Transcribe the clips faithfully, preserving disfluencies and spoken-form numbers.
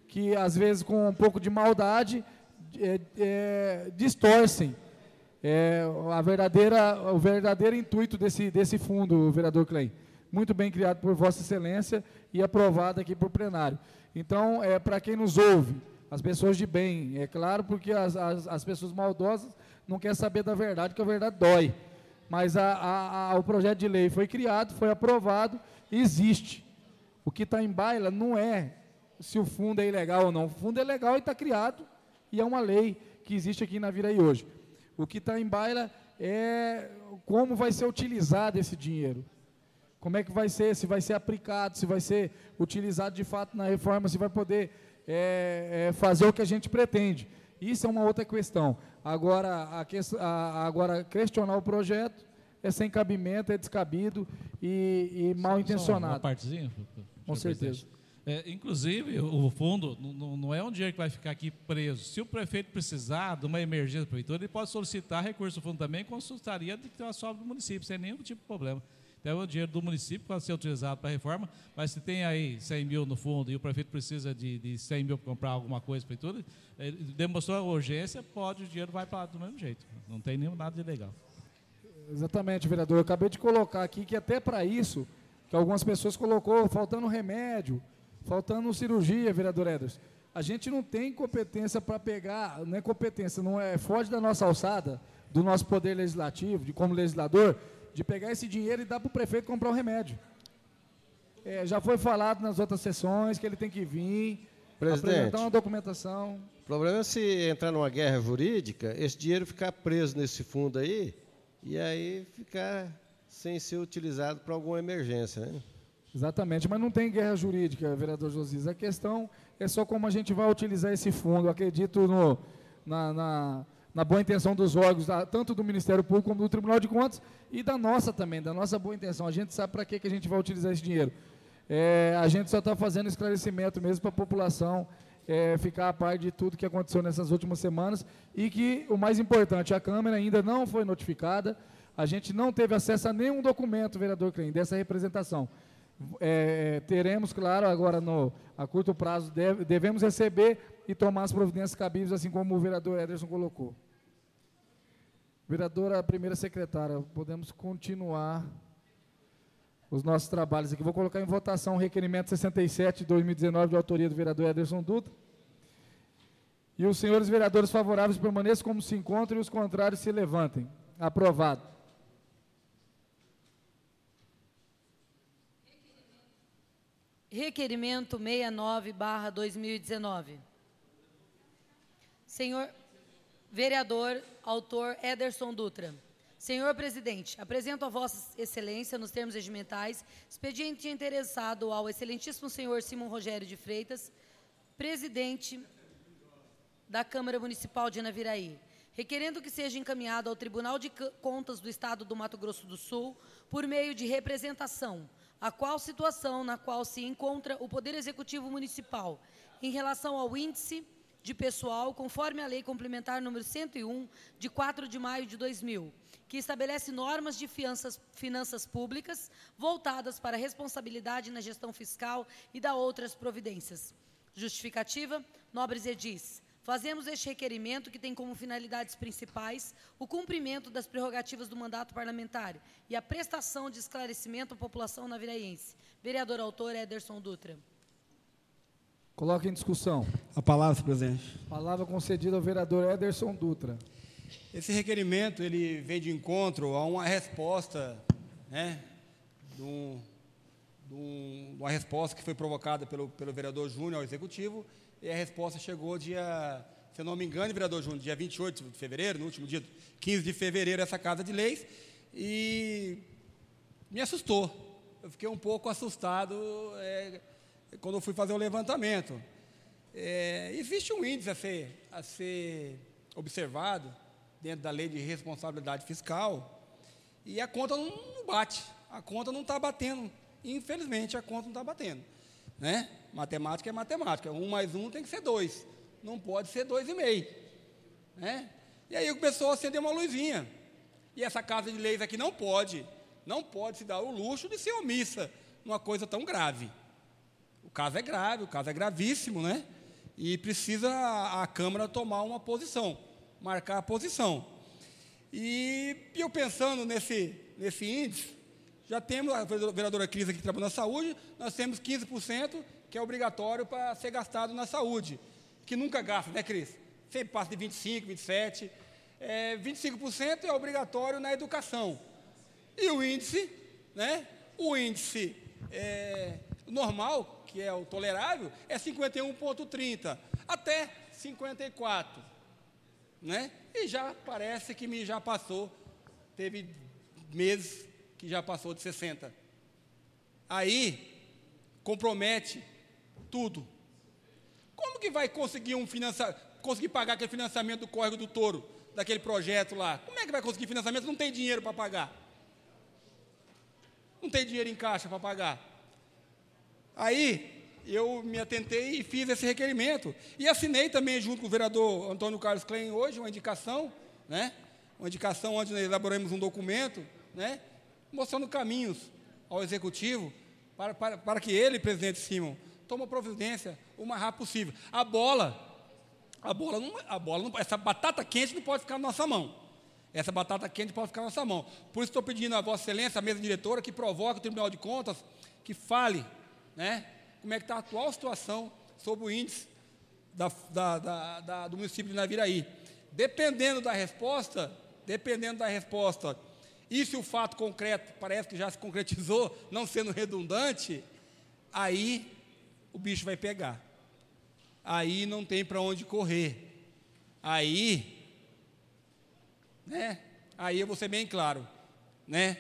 que às vezes com um pouco de maldade é, é, distorcem é, a verdadeira, o verdadeiro intuito desse, desse fundo, vereador Klein. Muito bem criado por Vossa Excelência e aprovado aqui por plenário. Então, é, para quem nos ouve, as pessoas de bem, é claro, porque as, as, as pessoas maldosas não querem saber da verdade, porque a verdade dói. Mas a, a, a, o projeto de lei foi criado, foi aprovado, existe. O que está em baila não é se o fundo é ilegal ou não. O fundo é legal e está criado, e é uma lei que existe aqui na Viraí hoje. O que está em baila é como vai ser utilizado esse dinheiro. Como é que vai ser, se vai ser aplicado, se vai ser utilizado de fato na reforma, se vai poder é, é, fazer o que a gente pretende. Isso é uma outra questão. Agora, a, a, agora questionar o projeto é sem cabimento, é descabido e, e mal intencionado. Uma partezinha? Com certeza. É, inclusive, o fundo não, não é um dinheiro que vai ficar aqui preso. Se o prefeito precisar de uma emergência da prefeitura, ele pode solicitar recurso do fundo também, consultaria de que tem uma sobra do município, sem nenhum tipo de problema. Então, o dinheiro do município pode ser utilizado para a reforma, mas se tem aí cem mil no fundo e o prefeito precisa de, de cem mil para comprar alguma coisa para tudo, ele demonstrou a urgência, pode, o dinheiro vai para lá do mesmo jeito. Não tem nenhum nada de ilegal. Exatamente, vereador. Eu acabei de colocar aqui que até para isso, que algumas pessoas colocou, faltando remédio, faltando cirurgia, vereador Ederson. A gente não tem competência para pegar, não é competência, não é, foge da nossa alçada, do nosso poder legislativo, de como legislador, de pegar esse dinheiro e dar para o prefeito comprar o remédio. É, já foi falado nas outras sessões que ele tem que vir, Presidente, apresentar uma documentação. O problema é se entrar numa guerra jurídica, esse dinheiro ficar preso nesse fundo aí, e aí ficar sem ser utilizado para alguma emergência, né? Exatamente, mas não tem guerra jurídica, vereador Josias. A questão é só como a gente vai utilizar esse fundo. Eu acredito no, na, na, na boa intenção dos órgãos, tanto do Ministério Público como do Tribunal de Contas, e da nossa também, da nossa boa intenção. A gente sabe para que, que a gente vai utilizar esse dinheiro. É, a gente só está fazendo esclarecimento mesmo para a população é, ficar a par de tudo que aconteceu nessas últimas semanas e que, o mais importante, a Câmara ainda não foi notificada, a gente não teve acesso a nenhum documento, vereador Klein, dessa representação. É, teremos, claro, agora no, a curto prazo, deve, devemos receber e tomar as providências cabíveis, assim como o vereador Ederson colocou. Vereadora, primeira secretária, podemos continuar os nossos trabalhos aqui. Vou colocar em votação o requerimento sessenta e sete de dois mil e dezenove, de autoria do vereador Ederson Dutra. E os senhores vereadores favoráveis permaneçam como se encontram e os contrários se levantem. Aprovado. Requerimento sessenta e nove barra dois mil e dezenove. Senhor vereador, autor Ederson Dutra. Senhor presidente, apresento a Vossa Excelência, nos termos regimentais, expediente interessado ao excelentíssimo senhor Simão Rogério de Freitas, presidente da Câmara Municipal de Naviraí, requerendo que seja encaminhado ao Tribunal de Contas do Estado do Mato Grosso do Sul, por meio de representação, a qual situação na qual se encontra o Poder Executivo Municipal, em relação ao índice de pessoal, conforme a Lei Complementar número cento e um, de quatro de maio de dois mil, que estabelece normas de fianças, finanças públicas voltadas para a responsabilidade na gestão fiscal e da outras providências. Justificativa, nobres edis. Fazemos este requerimento que tem como finalidades principais o cumprimento das prerrogativas do mandato parlamentar e a prestação de esclarecimento à população naviraiense. Vereador autor Ederson Dutra. Coloque em discussão. A palavra, senhor presidente. Palavra concedida ao vereador Ederson Dutra. Esse requerimento ele vem de encontro a uma resposta, né, de, um, de, um, de uma resposta que foi provocada pelo, pelo vereador Júnior ao Executivo, e a resposta chegou dia, se eu não me engano, vereador Júnior, dia vinte e oito de fevereiro, no último dia quinze de fevereiro, essa Casa de Leis, e me assustou. Eu fiquei um pouco assustado é, quando eu fui fazer o levantamento. É, existe um índice a ser, a ser observado dentro da Lei de Responsabilidade Fiscal e a conta não bate, a conta não está batendo, infelizmente a conta não está batendo, né? Matemática é matemática, um mais um tem que ser dois, não pode ser dois e meio, né? E aí começou a acender uma luzinha, e essa Casa de Leis aqui não pode, não pode se dar o luxo de ser omissa numa coisa tão grave. O caso é grave, o caso é gravíssimo, né? e precisa a, a Câmara tomar uma posição, marcar a posição. E eu pensando nesse, nesse índice, já temos, a vereadora Cris aqui trabalhando na saúde, nós temos quinze por cento que é obrigatório para ser gastado na saúde, que nunca gasta, né, Cris? Sempre passa de vinte e cinco, vinte e sete, é, vinte e cinco por cento é obrigatório na educação. E o índice, né, o índice é, normal, que é o tolerável, é cinquenta e um vírgula trinta, até cinquenta e quatro, né? E já parece que me já passou, teve meses que já passou de sessenta. Aí, compromete tudo. Como que vai conseguir um financiamento, conseguir pagar aquele financiamento do Córrego do Touro, daquele projeto lá? Como é que vai conseguir financiamento? Não tem dinheiro para pagar. Não tem dinheiro em caixa para pagar. Aí, eu me atentei e fiz esse requerimento. E assinei também, junto com o vereador Antônio Carlos Klein, hoje, uma indicação, né? Uma indicação onde nós elaboramos um documento, né? Mostrando caminhos ao Executivo para, para, para que ele, presidente Simon, tome providência o mais rápido possível. A bola, a bola, não, a bola não, essa batata quente não pode ficar na nossa mão. Essa batata quente pode ficar na nossa mão. Por isso estou pedindo a Vossa Excelência, a mesa diretora, que provoque o Tribunal de Contas, que fale, né, como é que está a atual situação sobre o índice da, da, da, da, do município de Naviraí. Dependendo da resposta, dependendo da resposta, e se o fato concreto parece que já se concretizou, não sendo redundante, aí o bicho vai pegar. Aí não tem para onde correr. Aí, né? Aí eu vou ser bem claro, né?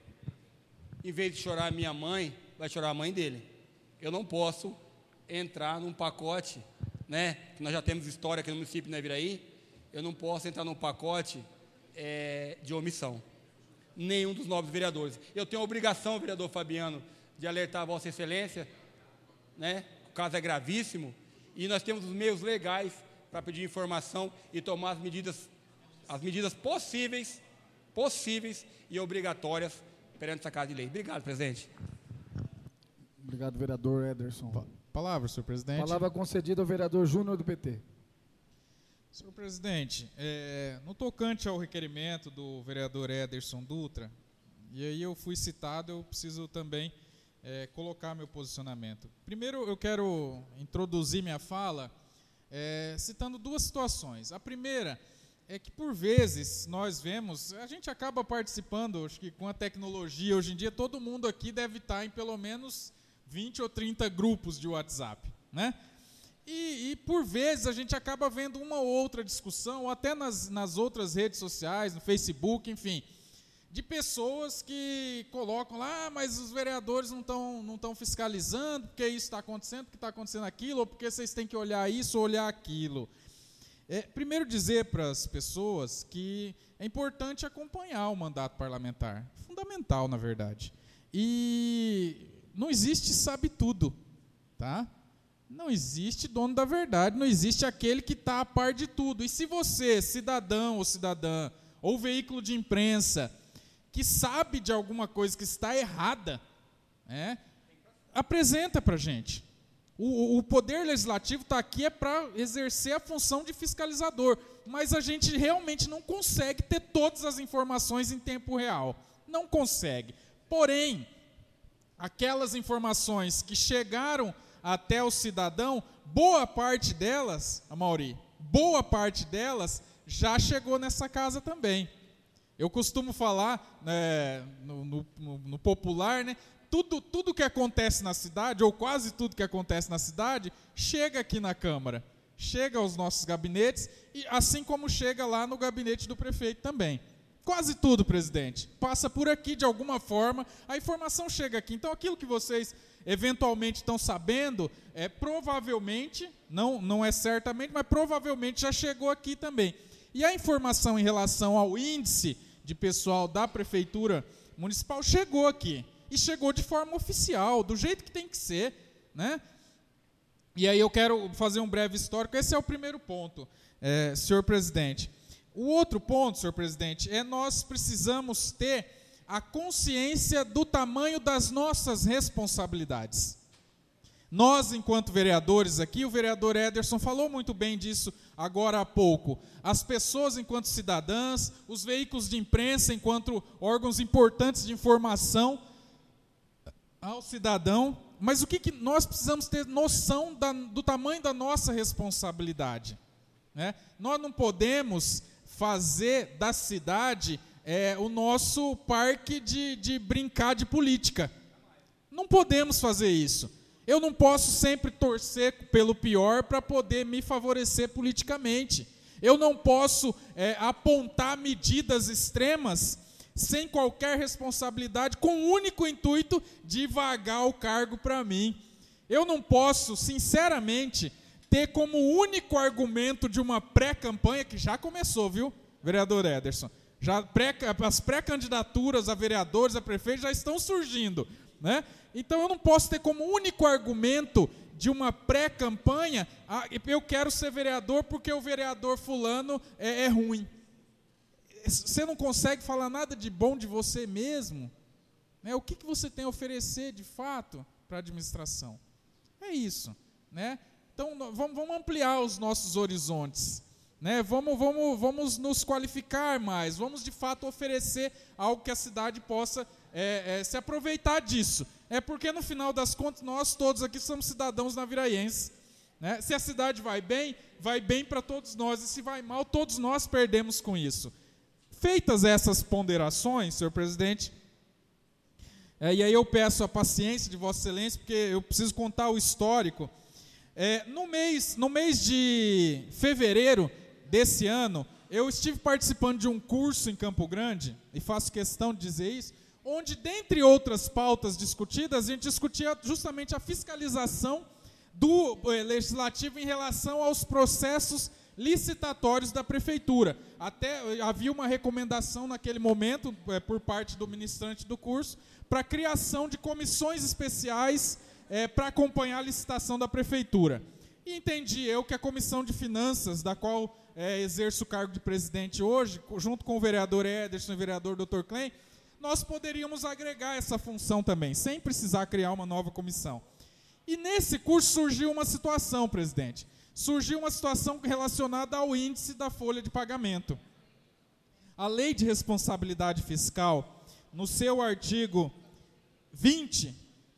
Em vez de chorar a minha mãe, vai chorar a mãe dele. Eu não posso entrar num pacote, né? Que nós já temos história aqui no município de Naviraí. Eu não posso entrar num pacote é, de omissão. Nenhum dos nobres vereadores. Eu tenho a obrigação, vereador Fabiano, de alertar a Vossa Excelência, né? O caso é gravíssimo e nós temos os meios legais para pedir informação e tomar as medidas, as medidas possíveis, possíveis e obrigatórias perante essa Casa de Lei. Obrigado, presidente. Obrigado, vereador Ederson. Palavra, senhor presidente. Palavra concedida ao vereador Júnior do P T. Senhor presidente, é, no tocante ao requerimento do vereador Ederson Dutra, e aí eu fui citado, eu preciso também é, colocar meu posicionamento. Primeiro, eu quero introduzir minha fala é, citando duas situações. A primeira é que, por vezes, nós vemos, a gente acaba participando, acho que com a tecnologia, hoje em dia, todo mundo aqui deve estar em pelo menos vinte ou trinta grupos de WhatsApp, né? E, e, por vezes, a gente acaba vendo uma ou outra discussão, ou até nas, nas outras redes sociais, no Facebook, enfim, de pessoas que colocam lá, ah, mas os vereadores não estão não estão fiscalizando, porque isso está acontecendo, porque está acontecendo aquilo, ou porque vocês têm que olhar isso ou olhar aquilo. É, primeiro dizer para as pessoas que é importante acompanhar o mandato parlamentar, fundamental, na verdade. E não existe sabe tudo, tá? Não existe dono da verdade, não existe aquele que está a par de tudo. E se você, cidadão ou cidadã, ou veículo de imprensa, que sabe de alguma coisa que está errada, né, apresenta para a gente. O, o poder legislativo está aqui é para exercer a função de fiscalizador, mas a gente realmente não consegue ter todas as informações em tempo real. Não consegue. Porém, aquelas informações que chegaram até o cidadão, boa parte delas, Amaury, boa parte delas já chegou nessa casa também. Eu costumo falar, né, no, no, no popular, né, tudo, tudo que acontece na cidade, ou quase tudo que acontece na cidade, chega aqui na Câmara, chega aos nossos gabinetes, e assim como chega lá no gabinete do prefeito também. Quase tudo, presidente, passa por aqui de alguma forma, a informação chega aqui. Então, aquilo que vocês eventualmente estão sabendo, é, provavelmente, não, não é certamente, mas provavelmente já chegou aqui também. E a informação em relação ao índice de pessoal da Prefeitura Municipal chegou aqui. E chegou de forma oficial, do jeito que tem que ser, né? E aí eu quero fazer um breve histórico. Esse é o primeiro ponto, é, senhor presidente. O outro ponto, senhor presidente, é nós precisamos ter a consciência do tamanho das nossas responsabilidades. Nós, enquanto vereadores aqui, o vereador Ederson falou muito bem disso agora há pouco. As pessoas, enquanto cidadãs, os veículos de imprensa, enquanto órgãos importantes de informação ao cidadão. Mas o que, que nós precisamos ter noção da, do tamanho da nossa responsabilidade, né? Nós não podemos fazer da cidade é, o nosso parque de, de brincar de política. Não podemos fazer isso. Eu não posso sempre torcer pelo pior para poder me favorecer politicamente. Eu não posso é, apontar medidas extremas sem qualquer responsabilidade, com o único intuito de vagar o cargo para mim. Eu não posso, sinceramente, ter como único argumento de uma pré-campanha, que já começou, viu, vereador Ederson? Já pré, as pré-candidaturas a vereadores, a prefeitos já estão surgindo, né? Então eu não posso ter como único argumento de uma pré-campanha, ah, eu quero ser vereador porque o vereador fulano é, é ruim. Você não consegue falar nada de bom de você mesmo, né? O que, que você tem a oferecer de fato para a administração? É isso, né? Então vamos, vamos ampliar os nossos horizontes, né? Vamos, vamos, vamos nos qualificar mais, vamos de fato oferecer algo que a cidade possa é, é, se aproveitar disso. É porque no final das contas nós todos aqui somos cidadãos naviraenses, né? Se a cidade vai bem, vai bem para todos nós, e se vai mal, todos nós perdemos com isso. Feitas essas ponderações, senhor presidente, é, e aí eu peço a paciência de Vossa Excelência, porque eu preciso contar o histórico. É, no, mês, no mês de fevereiro desse ano, eu estive participando de um curso em Campo Grande, e faço questão de dizer isso, onde, dentre outras pautas discutidas, a gente discutia justamente a fiscalização do eh, legislativo em relação aos processos licitatórios da prefeitura. Até havia uma recomendação naquele momento, é, por parte do ministrante do curso, para a criação de comissões especiais é, para acompanhar a licitação da prefeitura. E entendi eu que a Comissão de Finanças, da qual é, exerço o cargo de presidente hoje, junto com o vereador Ederson e o vereador doutor Klein, nós poderíamos agregar essa função também, sem precisar criar uma nova comissão. E nesse curso surgiu uma situação, presidente, surgiu uma situação relacionada ao índice da folha de pagamento. A Lei de Responsabilidade Fiscal, no seu artigo vinte,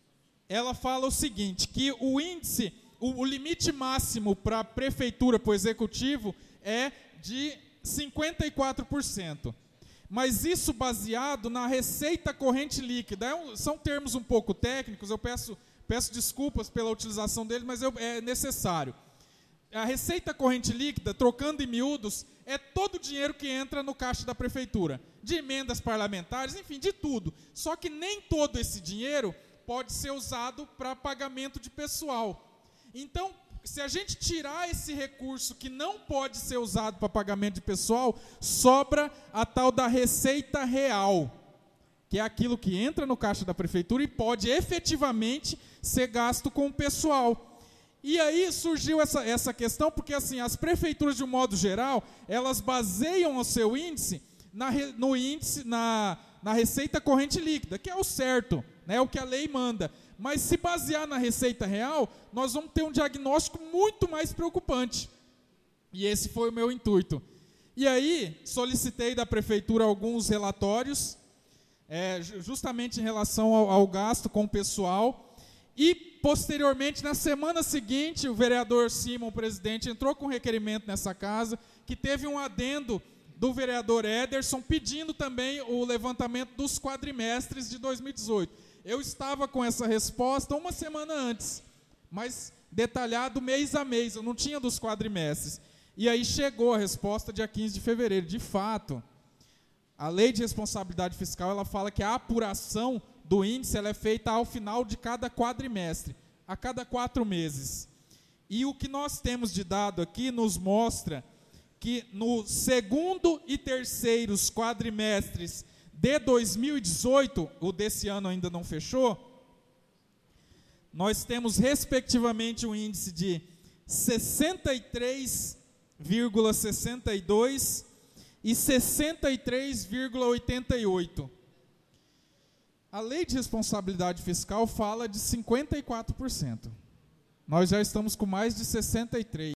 ela fala o seguinte, que o índice, o, o limite máximo para a prefeitura, para o executivo, é de cinquenta e quatro por cento. Mas isso baseado na receita corrente líquida. É um, são termos um pouco técnicos, eu peço, peço desculpas pela utilização deles, mas eu, é necessário. A receita corrente líquida, trocando em miúdos, é todo o dinheiro que entra no caixa da prefeitura, de emendas parlamentares, enfim, de tudo. Só que nem todo esse dinheiro pode ser usado para pagamento de pessoal. Então, se a gente tirar esse recurso que não pode ser usado para pagamento de pessoal, sobra a tal da receita real, que é aquilo que entra no caixa da prefeitura e pode efetivamente ser gasto com o pessoal. E aí surgiu essa, essa questão, porque assim, as prefeituras, de um modo geral, elas baseiam o seu índice na, no índice, na, na receita corrente líquida, que é o certo, né, é o que a lei manda. Mas se basear na receita real, nós vamos ter um diagnóstico muito mais preocupante. E esse foi o meu intuito. E aí, solicitei da prefeitura alguns relatórios, é, justamente em relação ao, ao gasto com o pessoal. E, posteriormente, na semana seguinte, o vereador Simon, o presidente, entrou com um requerimento nessa casa, que teve um adendo do vereador Ederson, pedindo também o levantamento dos quadrimestres de dois mil e dezoito. Eu estava com essa resposta uma semana antes, mas detalhado mês a mês, eu não tinha dos quadrimestres. E aí chegou a resposta dia quinze de fevereiro. De fato, a Lei de Responsabilidade Fiscal, ela fala que a apuração do índice ela é feita ao final de cada quadrimestre, a cada quatro meses. E o que nós temos de dado aqui nos mostra que no segundo e terceiros quadrimestres de dois mil e dezoito, o desse ano ainda não fechou, nós temos respectivamente um índice de sessenta e três vírgula sessenta e dois e sessenta e três vírgula oitenta e oito. A Lei de Responsabilidade Fiscal fala de cinquenta e quatro por cento. nós já estamos com mais de sessenta e três.